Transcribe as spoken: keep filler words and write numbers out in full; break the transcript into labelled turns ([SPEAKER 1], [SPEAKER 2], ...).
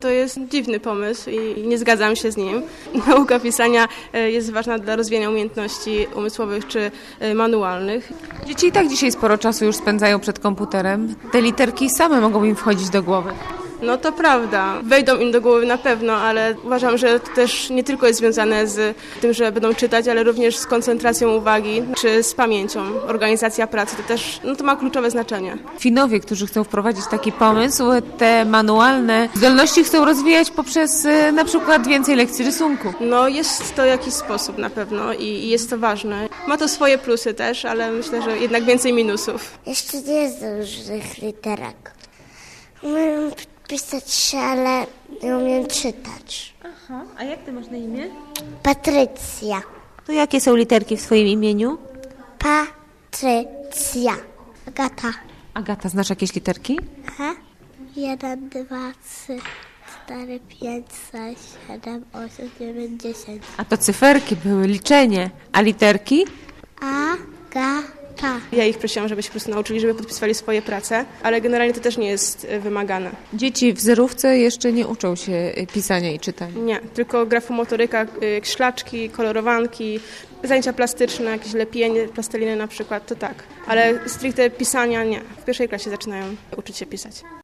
[SPEAKER 1] To jest dziwny pomysł i nie zgadzam się z nim. Nauka pisania jest ważna dla rozwijania umiejętności umysłowych czy manualnych.
[SPEAKER 2] Dzieci i tak dzisiaj sporo czasu już spędzają przed komputerem. Te literki same mogą im wchodzić do głowy.
[SPEAKER 1] No to prawda, wejdą im do głowy na pewno, ale uważam, że to też nie tylko jest związane z tym, że będą czytać, ale również z koncentracją uwagi czy z pamięcią. Organizacja pracy to też no to ma kluczowe znaczenie.
[SPEAKER 2] Finowie, którzy chcą wprowadzić taki pomysł, te manualne zdolności chcą rozwijać poprzez na przykład więcej lekcji rysunku.
[SPEAKER 1] No jest to jakiś sposób na pewno i, i jest to ważne. Ma to swoje plusy też, ale myślę, że jednak więcej minusów.
[SPEAKER 3] Jeszcze nie znam różnych literek. Umiem pisać, ale nie umiem czytać.
[SPEAKER 4] Aha, a jak ty masz na imię?
[SPEAKER 3] Patrycja.
[SPEAKER 4] To jakie są literki w swoim imieniu?
[SPEAKER 3] Patrycja. Agata.
[SPEAKER 2] Agata, znasz jakieś literki?
[SPEAKER 3] Aha. Jeden, dwa, trzy, cztery, pięć, sześć, siedem, osiem, dziewięć, dziesięć.
[SPEAKER 2] A to cyferki były, liczenie. A literki?
[SPEAKER 3] Agata.
[SPEAKER 1] Ja ich prosiłam, żeby się po prostu nauczyli, żeby podpisywali swoje prace, ale generalnie to też nie jest wymagane.
[SPEAKER 2] Dzieci w zerówce jeszcze nie uczą się pisania i czytania.
[SPEAKER 1] Nie, tylko grafomotoryka, szlaczki, kolorowanki, zajęcia plastyczne, jakieś lepienie, plasteliny na przykład, to tak. Ale stricte pisania nie. W pierwszej klasie zaczynają uczyć się pisać.